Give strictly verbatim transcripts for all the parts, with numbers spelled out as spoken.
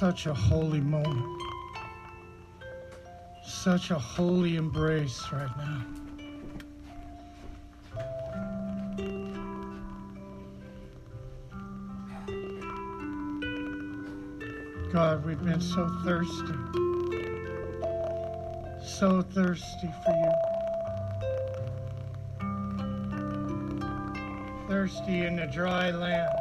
such a holy moment. Such a holy embrace right now. God, we've been so thirsty. So thirsty for you. Thirsty in the dry lands.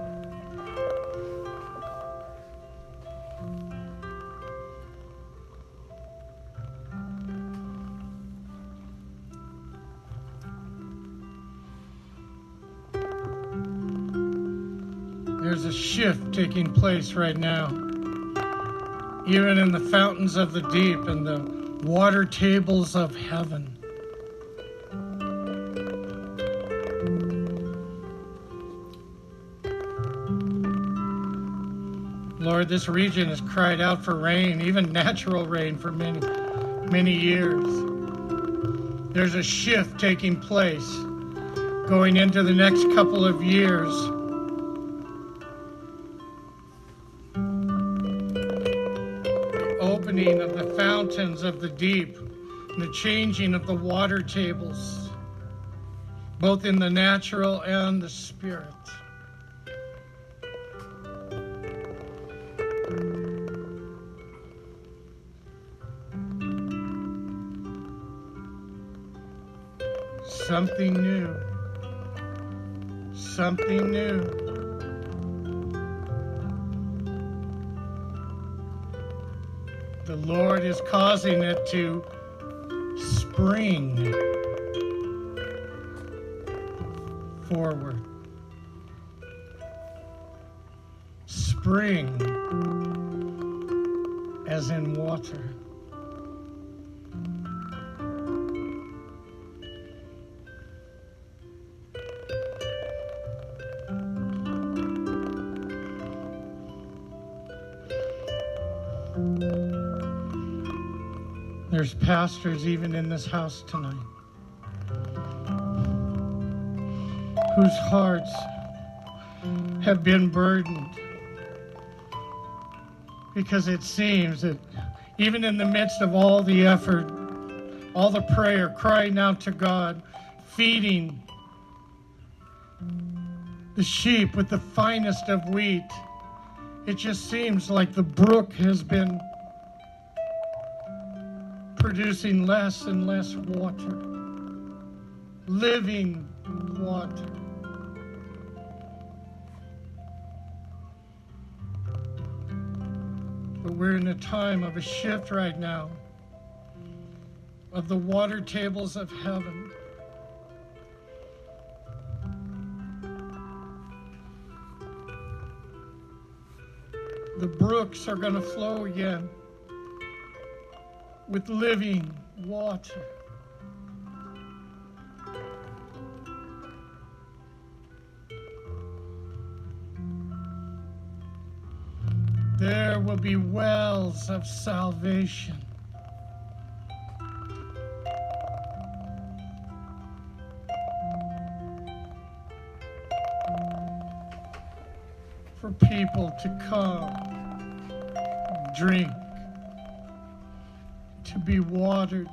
There's a shift taking place right now, even in the fountains of the deep and the water tables of heaven. Lord, this region has cried out for rain, even natural rain, for many, many years. There's a shift taking place going into the next couple of years. Opening of the fountains of the deep, and the changing of the water tables, both in the natural and the spirit. Something new. Something new. The Lord is causing it to spring forward. Spring as in water. There's pastors even in this house tonight whose hearts have been burdened because it seems that even in the midst of all the effort, all the prayer, crying out to God, feeding the sheep with the finest of wheat, it just seems like the brook has been producing less and less water, living water. But we're in a time of a shift right now of the water tables of heaven. The brooks are going to flow again with living water. There will be wells of salvation. For people to come, drink, to be watered.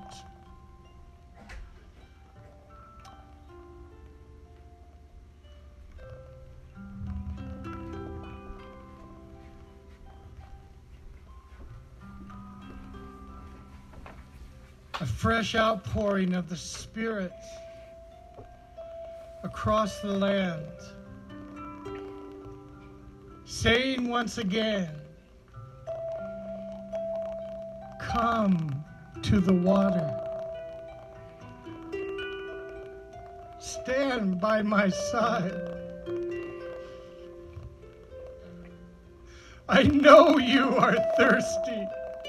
A fresh outpouring of the Spirit across the land, saying once again, come to the water. Stand by my side. I know you are thirsty.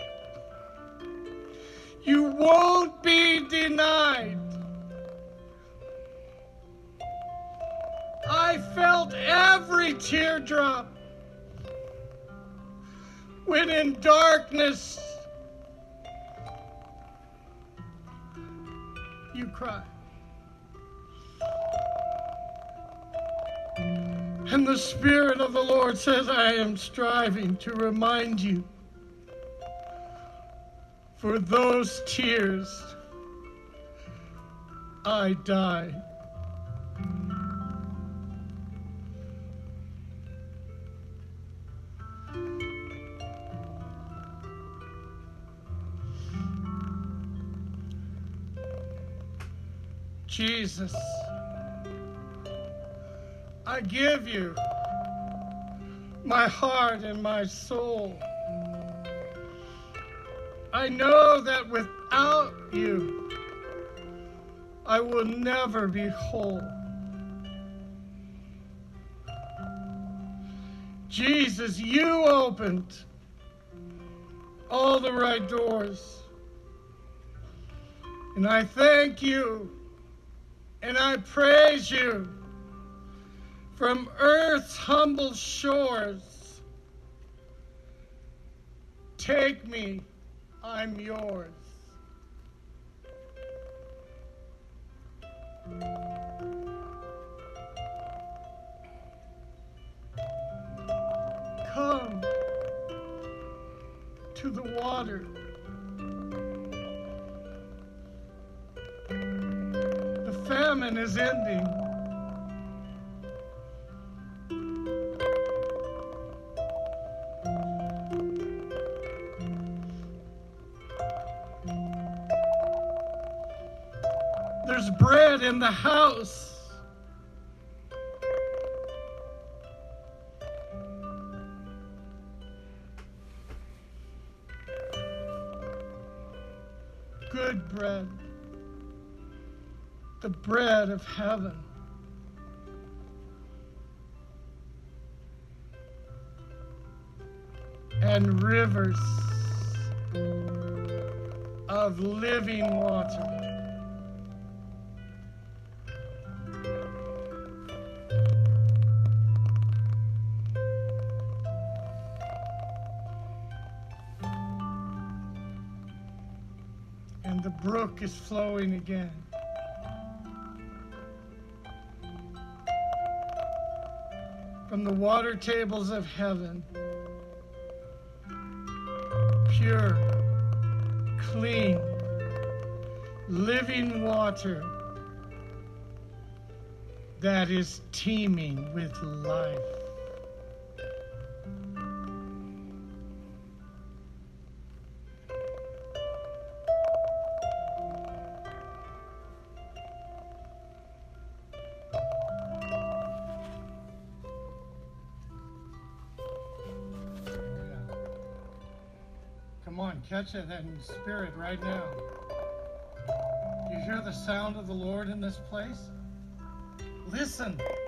You won't be denied. I felt every teardrop when in darkness you cry. And the Spirit of the Lord says, I am striving to remind you, for those tears, I died. Jesus, I give you my heart and my soul. I know that without you, I will never be whole. Jesus, you opened all the right doors. And I thank you and I praise you from earth's humble shores. Take me, I'm yours. Come to the water. The famine is ending. There's bread in the house. Good bread. The bread of heaven. And rivers of living water. And the brook is flowing again. From the water tables of heaven, pure, clean, living water that is teeming with life. Come on, catch it in spirit right now. Do you hear the sound of the Lord in this place? Listen.